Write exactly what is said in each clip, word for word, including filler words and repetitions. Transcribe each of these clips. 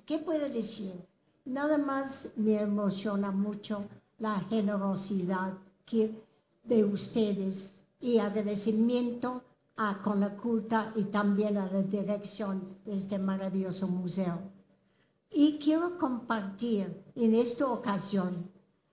¿Qué puedo decir? Nada más me emociona mucho la generosidad que, de ustedes y agradecimiento a Conaculta y también a la dirección de este maravilloso museo. Y quiero compartir en esta ocasión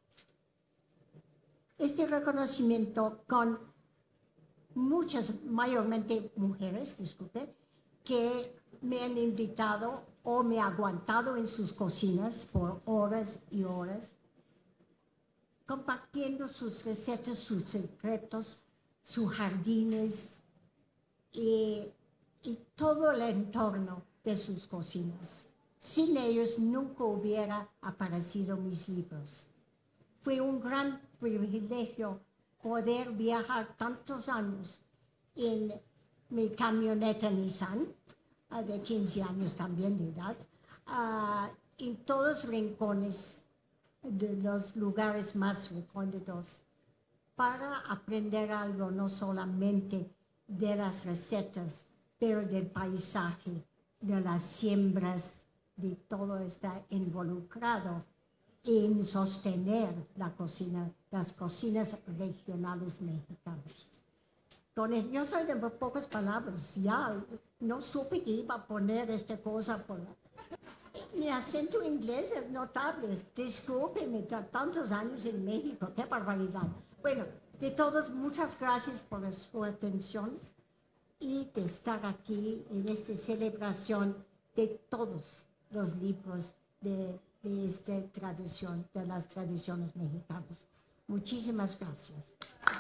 este reconocimiento con muchas, mayormente mujeres, disculpe, que me han invitado o me han aguantado en sus cocinas por horas y horas, compartiendo sus recetas, sus secretos, sus jardines y, y todo el entorno de sus cocinas. Sin ellos nunca hubiera aparecido mis libros. Fue un gran privilegio poder viajar tantos años en mi camioneta Nissan, uh, de quince años también de edad, uh, en todos los rincones de los lugares más recónditos, para aprender algo no solamente de las recetas, pero del paisaje, de las siembras, de todo está involucrado en sostener la cocina, las cocinas regionales mexicanas. Con el, yo soy de pocas palabras, ya no supe que iba a poner esta cosa por la... Mi acento inglés es notable, discúlpeme, tantos años en México, qué barbaridad. Bueno, de todos, muchas gracias por su atención y de estar aquí en esta celebración de todos los libros de, de esta tradición, de las tradiciones mexicanas. Muchísimas gracias.